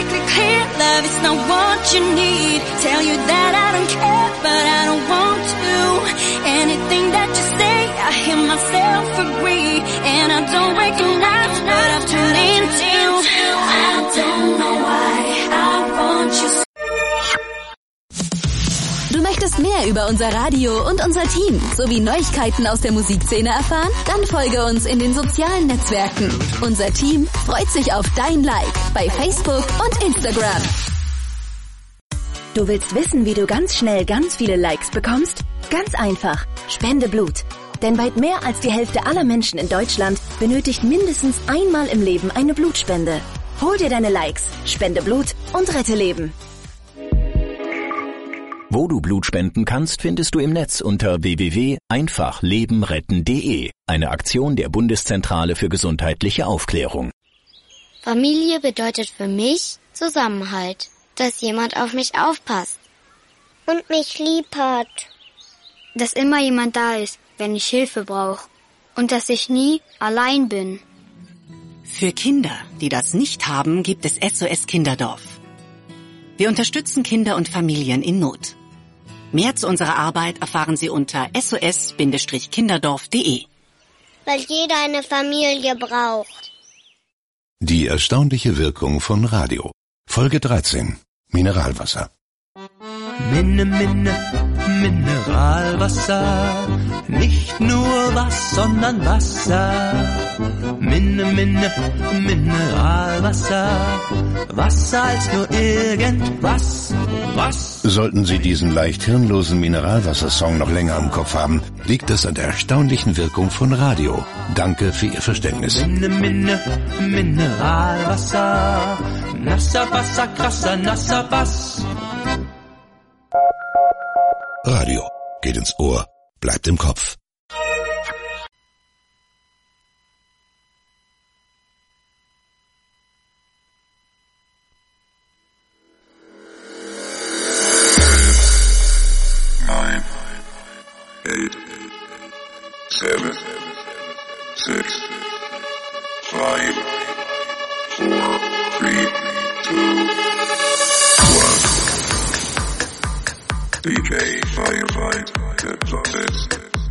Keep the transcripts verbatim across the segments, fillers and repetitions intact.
make it clear, love is not what you need. Tell you that I don't care, but I don't want to. Anything that you say, I hear myself agree. And I don't recognize what I've turned into. I don't know why I want you so. Du möchtest mehr über unser Radio und unser Team sowie Neuigkeiten aus der Musikszene erfahren? Dann folge uns in den sozialen Netzwerken. Unser Team freut sich auf dein Like bei Facebook und Instagram. Du willst wissen, wie du ganz schnell ganz viele Likes bekommst? Ganz einfach. Spende Blut. Denn weit mehr als die Hälfte aller Menschen in Deutschland benötigt mindestens einmal im Leben eine Blutspende. Hol dir deine Likes, spende Blut und rette Leben. Wo du Blut spenden kannst, findest du im Netz unter w w w punkt einfach leben retten punkt de, eine Aktion der Bundeszentrale für gesundheitliche Aufklärung. Familie bedeutet für mich Zusammenhalt, dass jemand auf mich aufpasst und mich lieb hat. Dass immer jemand da ist, wenn ich Hilfe brauche und dass ich nie allein bin. Für Kinder, die das nicht haben, gibt es S O S Kinderdorf. Wir unterstützen Kinder und Familien in Not. Mehr zu unserer Arbeit erfahren Sie unter s o s kinderdorf punkt de. Weil jeder eine Familie braucht. Die erstaunliche Wirkung von Radio. Folge dreizehn. Mineralwasser. Minne, Minne, Mineralwasser. Nicht nur was, sondern Wasser. Minne, Minne, Mineralwasser. Wasser als nur irgendwas. Was? Sollten Sie diesen leicht hirnlosen Mineralwasser-Song noch länger im Kopf haben, liegt das an der erstaunlichen Wirkung von Radio. Danke für Ihr Verständnis. Minne, Minne, Mineralwasser. Nasser Wasser, krasser, nasser Bass. Radio geht ins Ohr, bleibt im Kopf. Nine, eight, seven, six, five, four, three, two, one. D J Firefight, get plugged.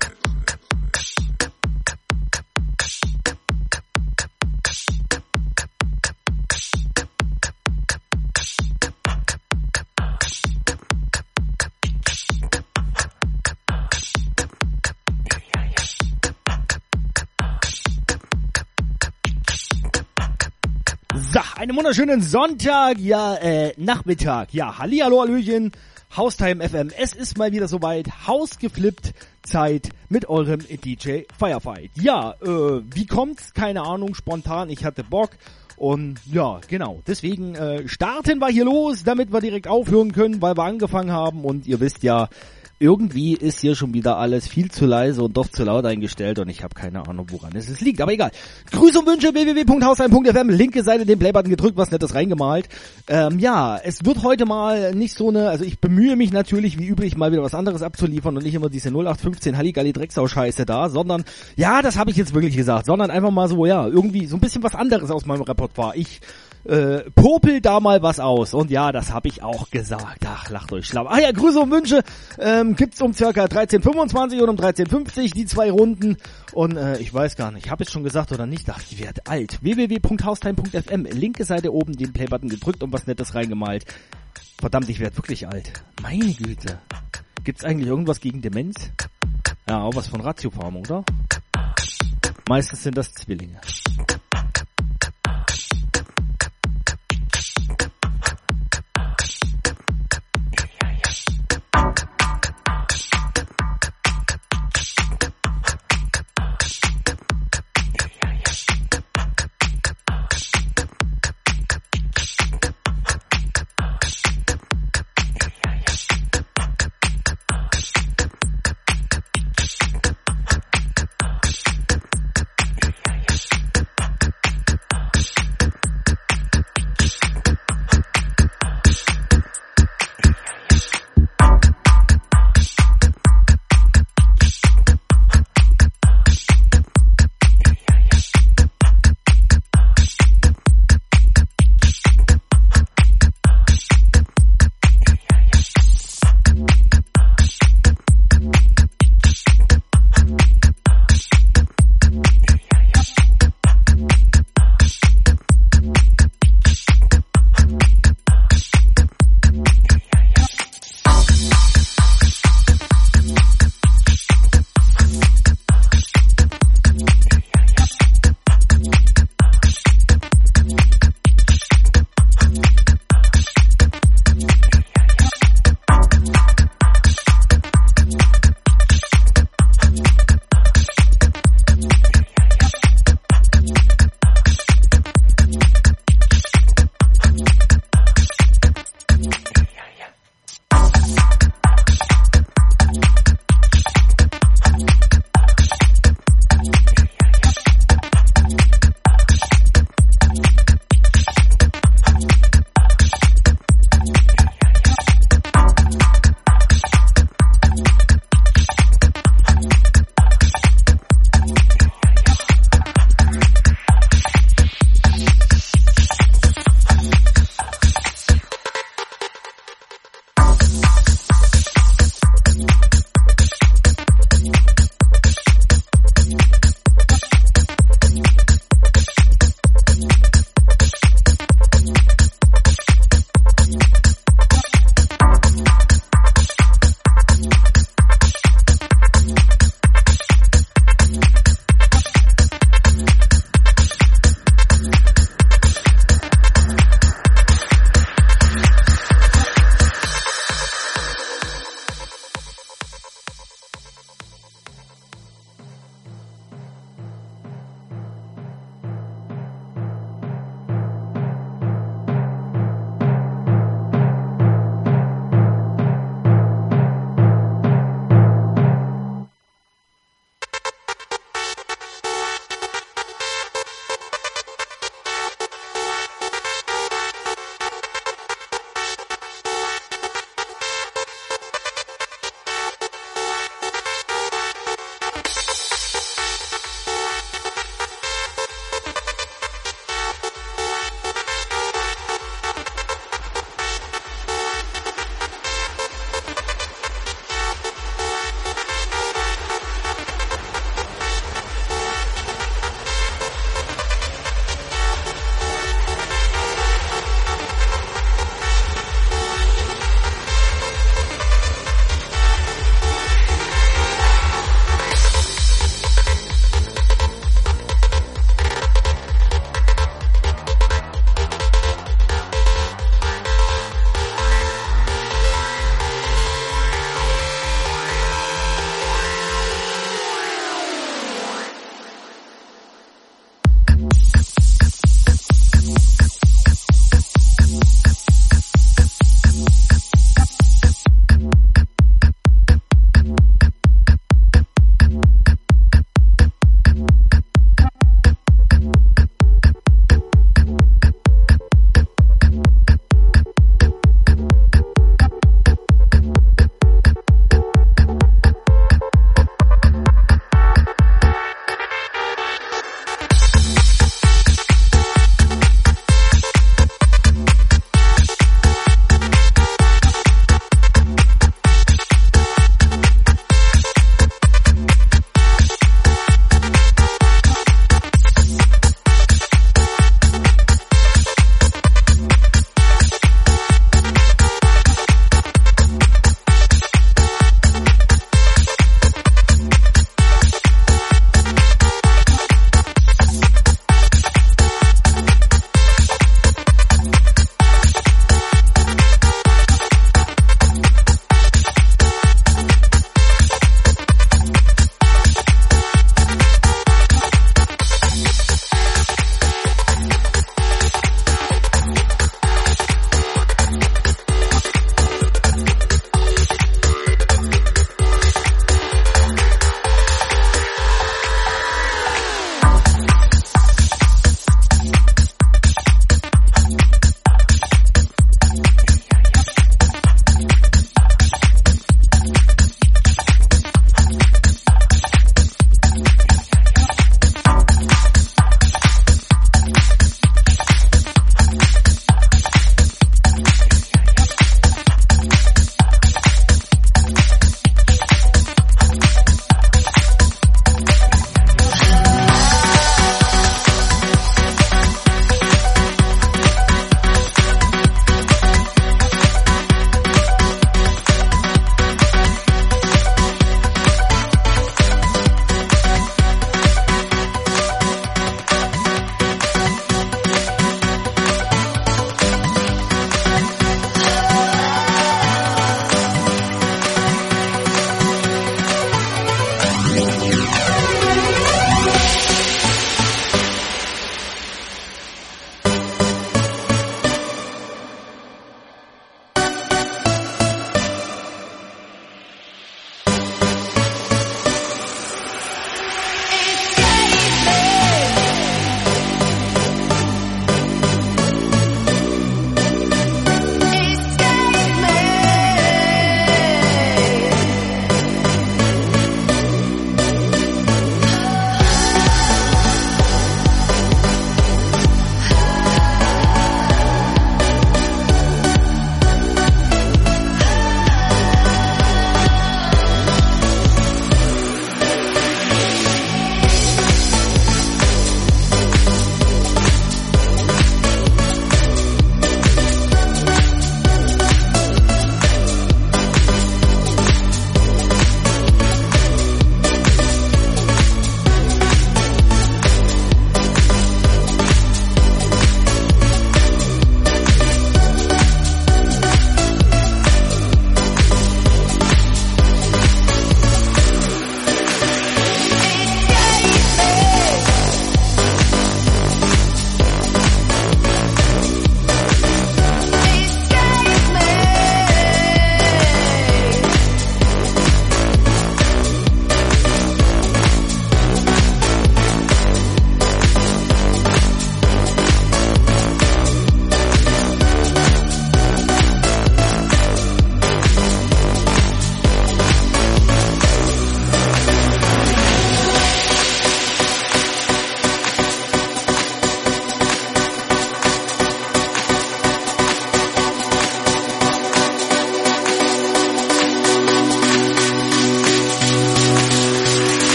So, einen wunderschönen Sonntag, ja, äh, Nachmittag, ja, hallihallo, hallöchen, Haustime F M, es ist mal wieder soweit, Hausgeflippt Zeit mit eurem D J Firefight. Ja, äh, wie kommt's? Keine Ahnung, spontan, ich hatte Bock und ja, genau, deswegen äh, starten wir hier los, damit wir direkt aufhören können, weil wir angefangen haben und ihr wisst ja, irgendwie ist hier schon wieder alles viel zu leise und doch zu laut eingestellt und ich habe keine Ahnung, woran es es liegt, aber egal. Grüße und Wünsche, w w w punkt haustime punkt f m, linke Seite den Playbutton gedrückt, was Nettes reingemalt. Ähm, ja, es wird heute mal nicht so eine, also ich bemühe mich natürlich wie üblich mal wieder was anderes abzuliefern und nicht immer diese null acht fünfzehn Halligalli Drecksau Scheiße da, sondern, ja, das habe ich jetzt wirklich gesagt, sondern einfach mal so, ja, irgendwie so ein bisschen was anderes aus meinem Repertoire. Ich Äh, popel da mal was aus. Und ja, das habe ich auch gesagt. Ach, lacht euch schlapp. Ach ja, Grüße und Wünsche ähm, gibt's um circa dreizehn fünfundzwanzig und um dreizehn fünfzig, die zwei Runden. Und äh, ich weiß gar nicht, habe ich schon gesagt oder nicht? Ach, ich werde alt. w w w punkt haustime punkt f m, linke Seite oben den Playbutton gedrückt und was Nettes reingemalt. Verdammt, ich werde wirklich alt. Meine Güte. Gibt's eigentlich irgendwas gegen Demenz? Ja, auch was von Ratiofarm, oder? Meistens sind das Zwillinge.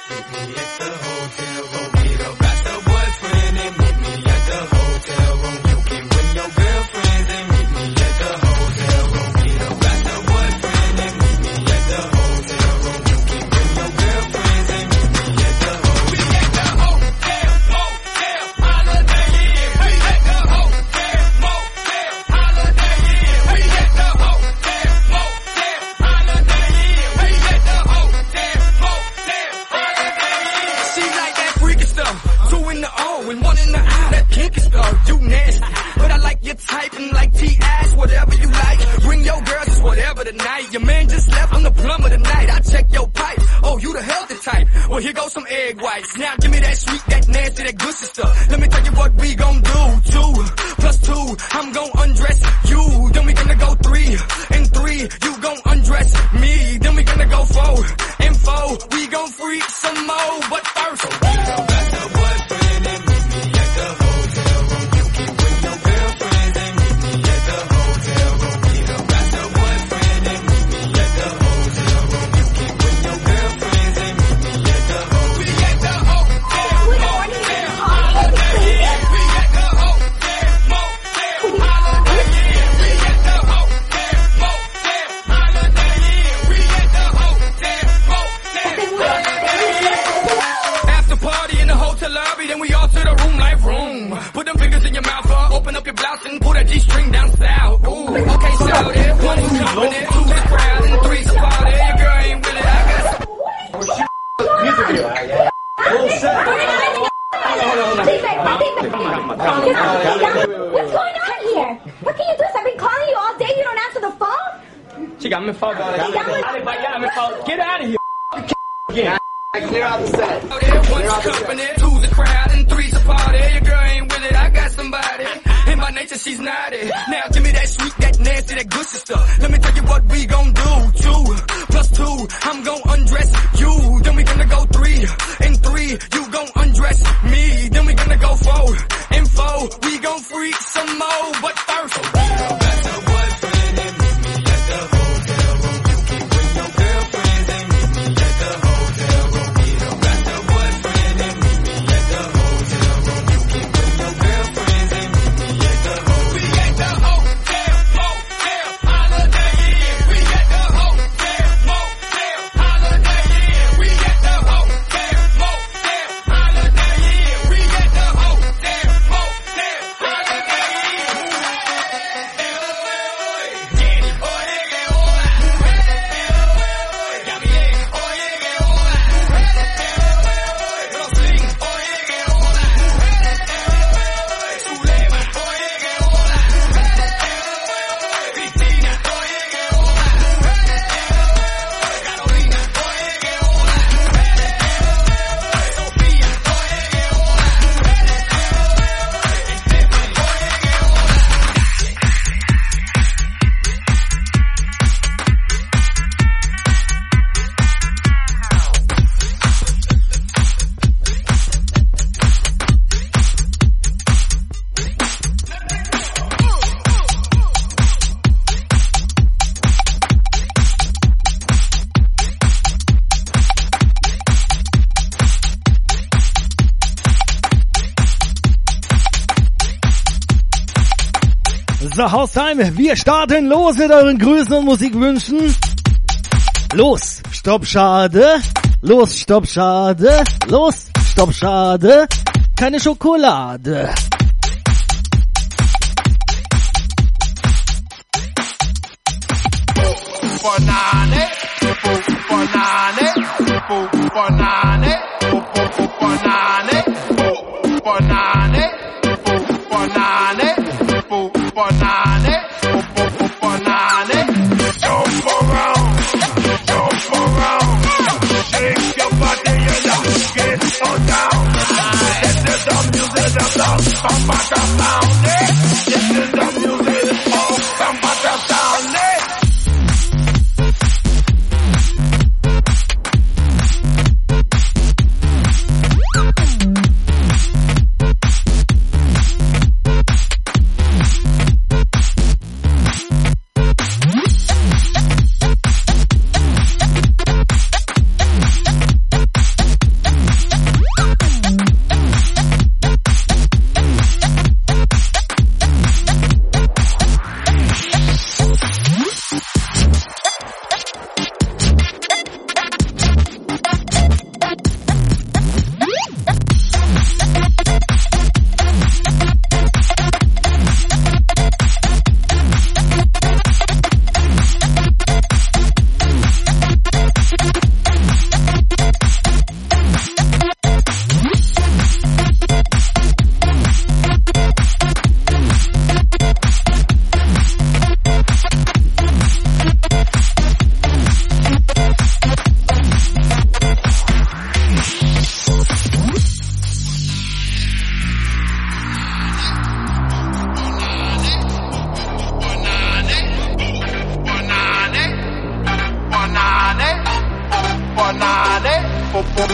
So, Haustime, wir starten los mit euren Grüßen und Musikwünschen. Los, stopp, schade. Los, stopp, schade. Los, stopp, schade. Keine Schokolade. Banane, banane, banane, banane, banane, banane, banane, banane. Jump around, jump around, shake your body and get on down. This is the music of the Bambata sound. This is the music of Bambata sound.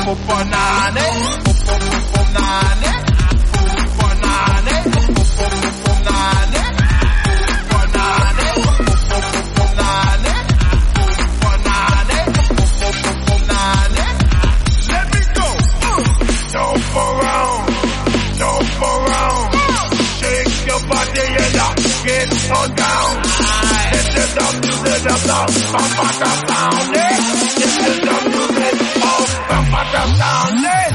banane, banane, banane, banane, banane, banane, banane, banane. Let me go. Jump around, jump around, shake your body, yeah, get on down. Get the down, to the down, down, bam, bam, down, down, yeah. Get the down, to the down, bam, bam, down, down, yeah.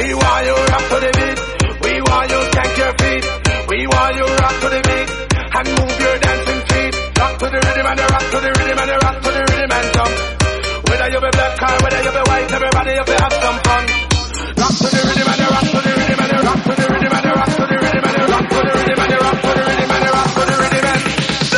We want you rock to the beat. We want you thank your feet. We want you rock to the beat and move your dancing feet. Rock to the rhythm and the rock to the rhythm and the rock to the rhythm and jump. Whether you be black or whether you be white, everybody you be have some fun. Rock to the rhythm and the rock to the rhythm and the rock to the rhythm and the rock to the rhythm and the rock to the rhythm and the rock to the rhythm and the rock to the rhythm and go.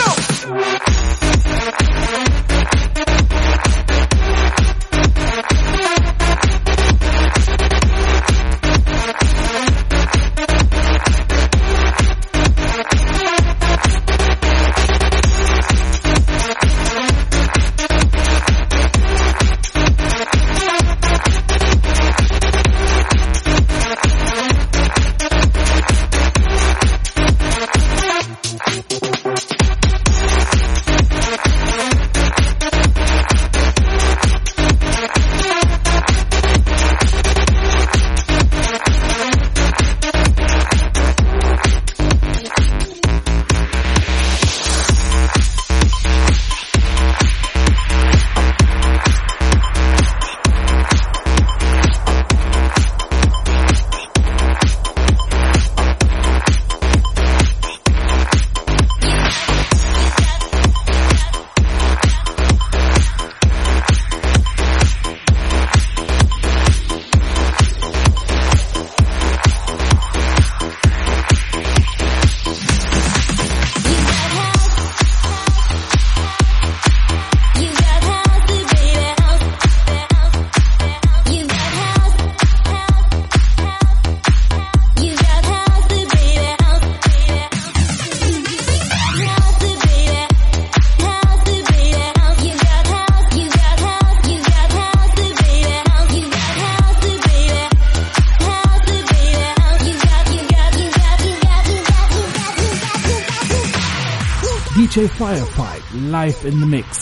D J Firefight live in the mix.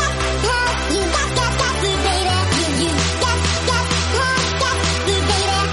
Baby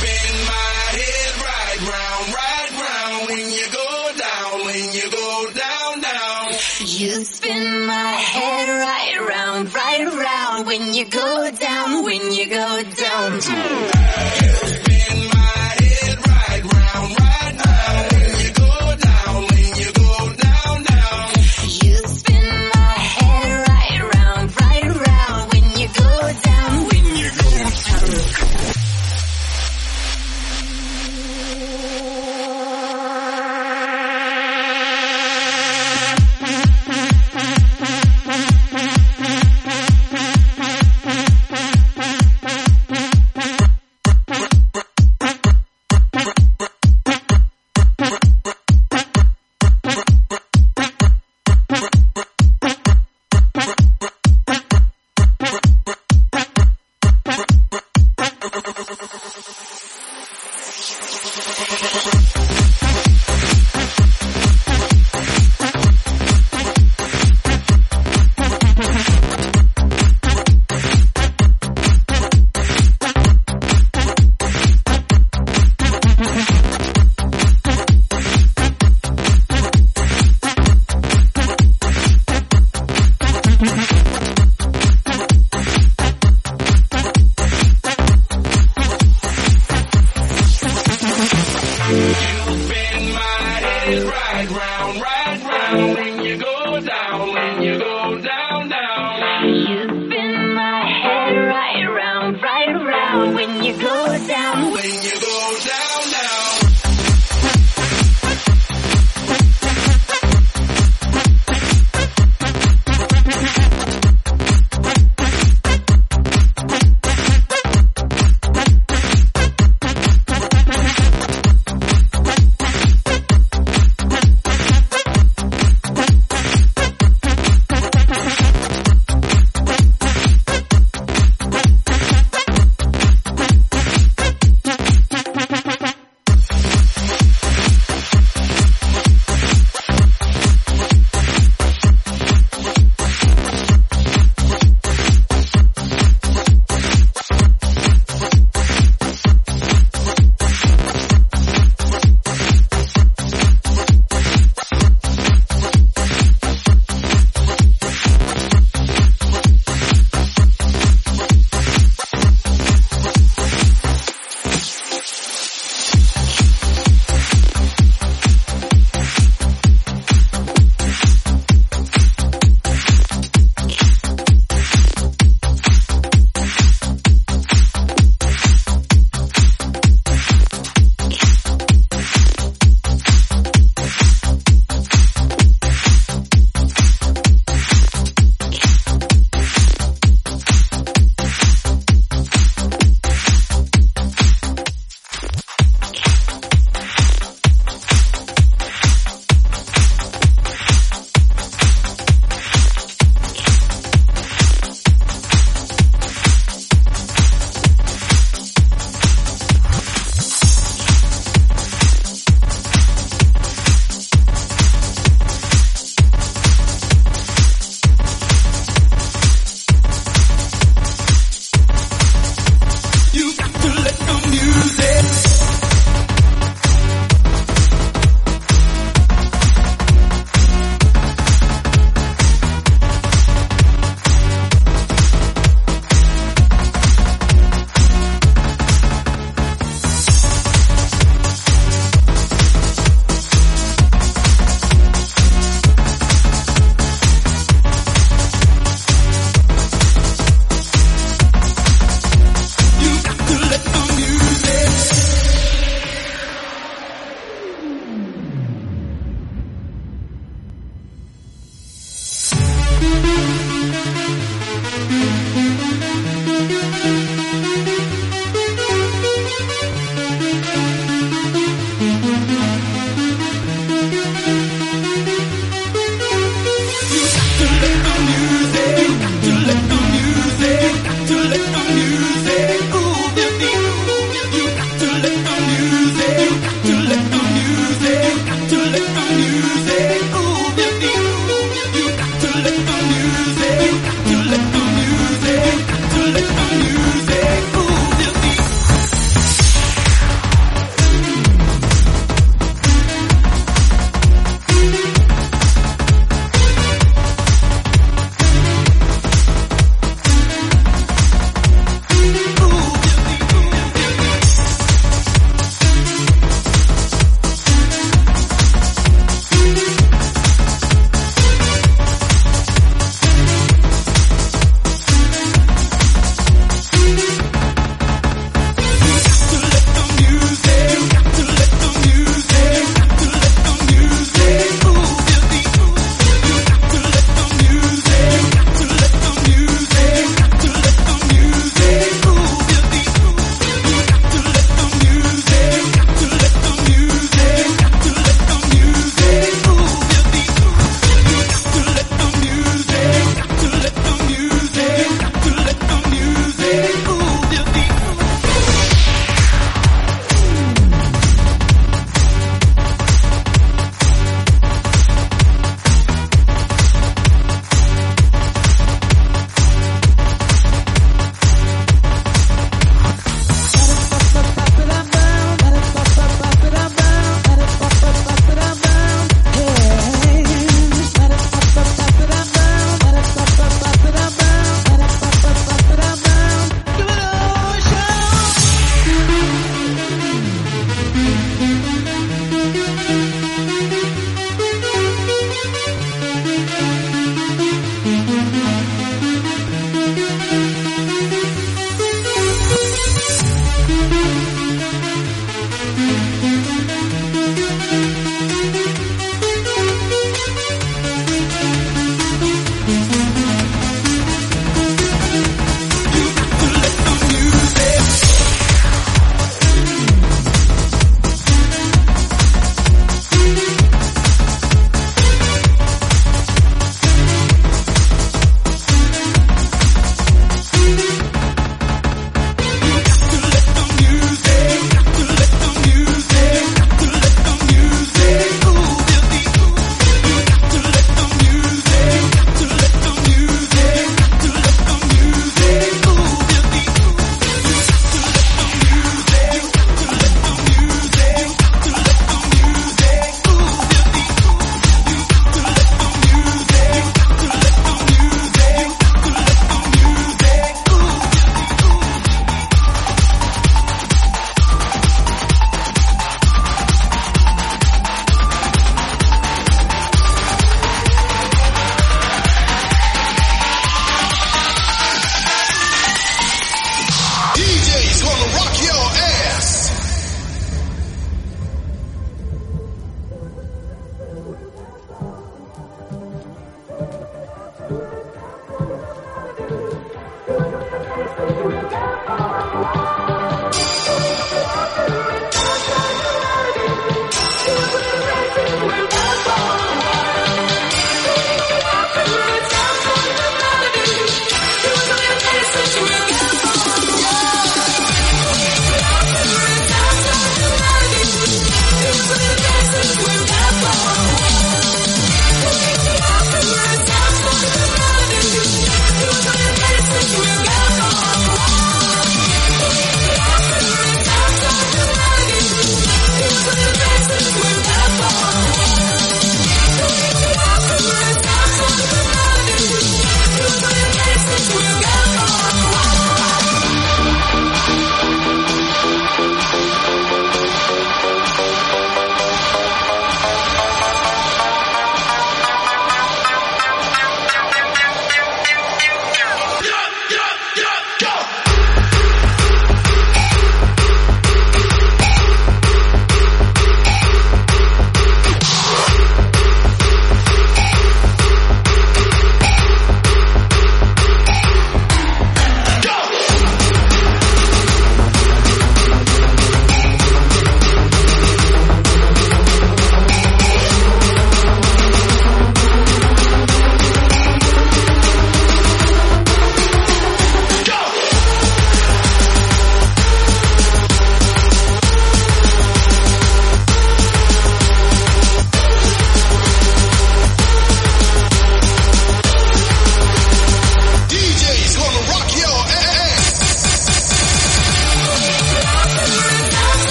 spin my head right round, right round when you go down, when you go down, down. You spin my head right round, right round when you go down, when you go down. You spin my head right round, right round when you go down, when you go down, down. You spin my head right round, right round when you go down, when you go down.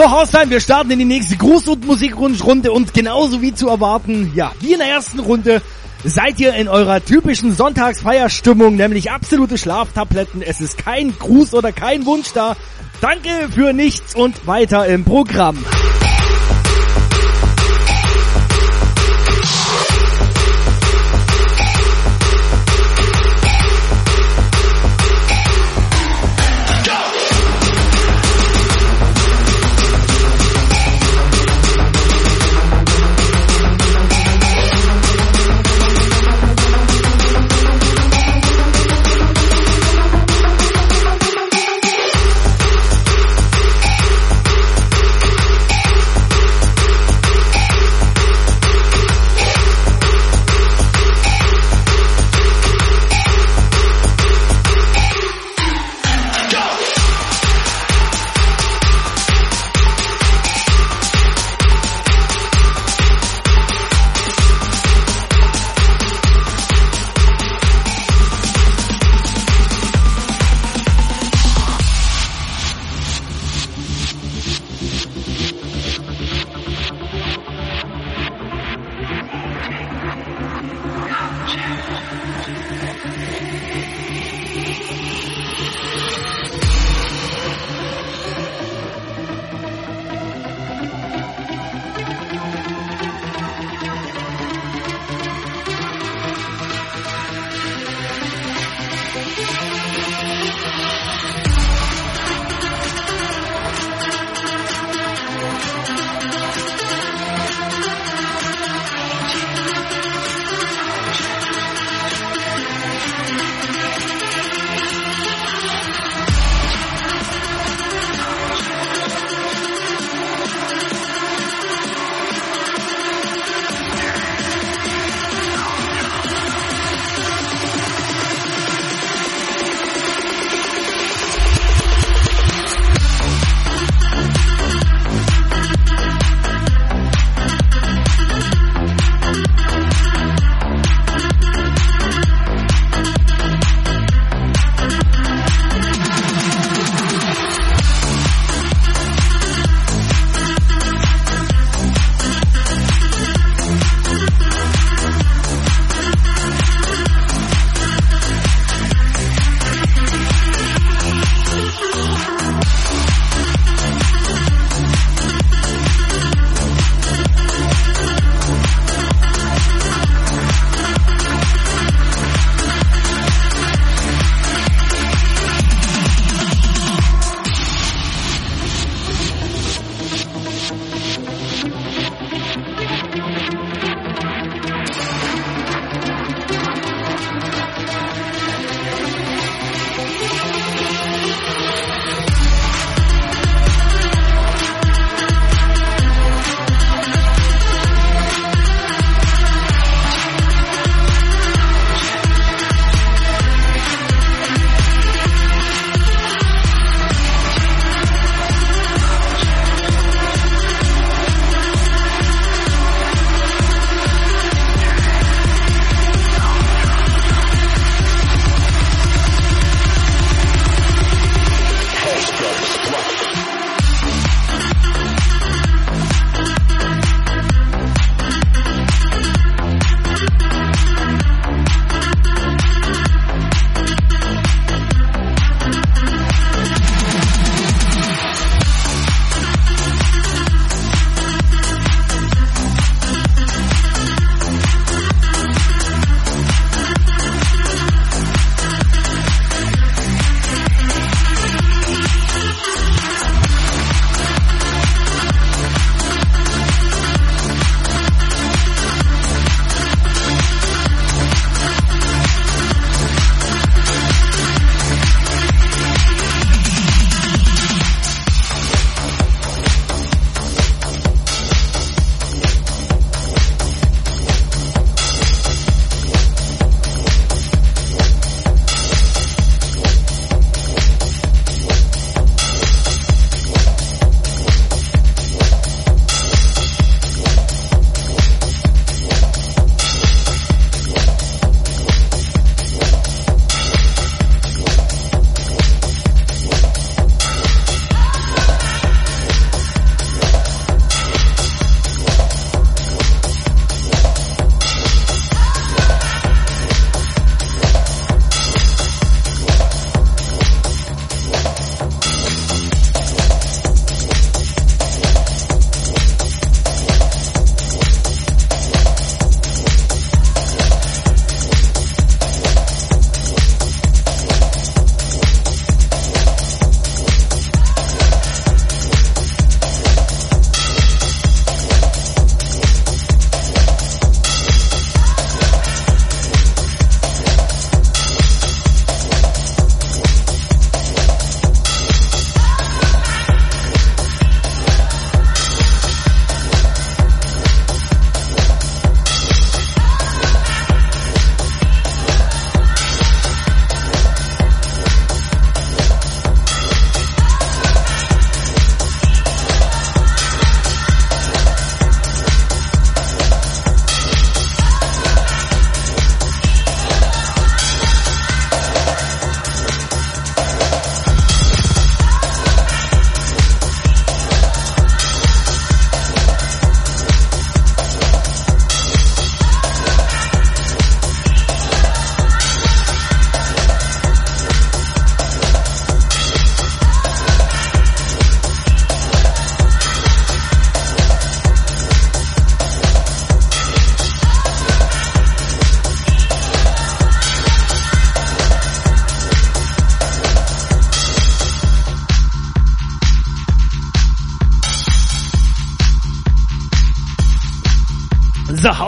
Haustime, wir starten in die nächste Gruß- und Musikrunde und genauso wie zu erwarten, ja, wie in der ersten Runde seid ihr in eurer typischen Sonntagsfeierstimmung, nämlich absolute Schlaftabletten. Es ist kein Gruß oder kein Wunsch da. Danke für nichts und weiter im Programm.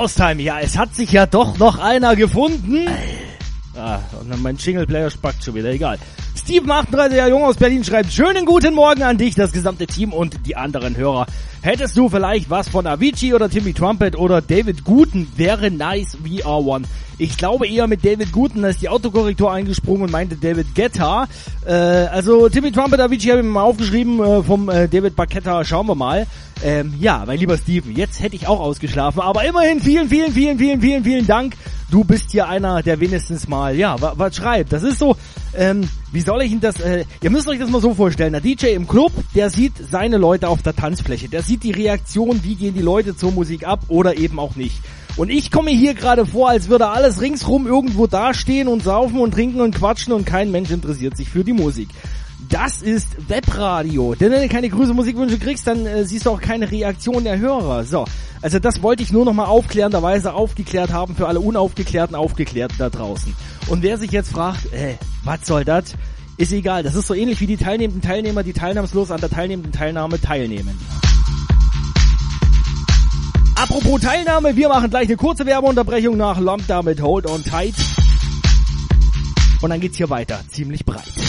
Haustime. Ja, es hat sich ja doch noch einer gefunden. Ah, und mein Jingle-Player spackt schon wieder, egal. Steven, achtunddreißig Jahre jung aus Berlin, schreibt: Schönen guten Morgen an dich, das gesamte Team und die anderen Hörer. Hättest du vielleicht was von Avicii oder Timmy Trumpet oder David Guten? Wäre nice, V R One. Ich glaube eher mit David Guten, da ist die Autokorrektur eingesprungen und meinte David Guetta. Äh, also Timmy Trumpet, Avicii habe ich mir mal aufgeschrieben, äh, vom äh, David Baquetta, schauen wir mal. Ähm, ja, mein lieber Steven, jetzt hätte ich auch ausgeschlafen, aber immerhin vielen, vielen, vielen, vielen, vielen, vielen Dank. Du bist hier einer, der wenigstens mal, ja, was schreibt. Das ist so, ähm, wie soll ich Ihnen das, äh, ihr müsst euch das mal so vorstellen, der D J im Club, der sieht seine Leute auf der Tanzfläche, der sieht die Reaktion, wie gehen die Leute zur Musik ab oder eben auch nicht. Und ich komme mir hier gerade vor, als würde alles ringsrum irgendwo dastehen und saufen und trinken und quatschen und kein Mensch interessiert sich für die Musik. Das ist Webradio. Denn wenn du keine Grüße Musikwünsche kriegst, dann äh, siehst du auch keine Reaktion der Hörer. So, also das wollte ich nur nochmal aufklärenderweise aufgeklärt haben für alle Unaufgeklärten, Aufgeklärten da draußen. Und wer sich jetzt fragt, äh, was soll das? Ist egal, das ist so ähnlich wie die teilnehmenden Teilnehmer, die teilnahmslos an der teilnehmenden Teilnahme teilnehmen. Apropos Teilnahme, wir machen gleich eine kurze Werbeunterbrechung nach Lambda mit Hold on Tight. Und dann geht's hier weiter, ziemlich breit.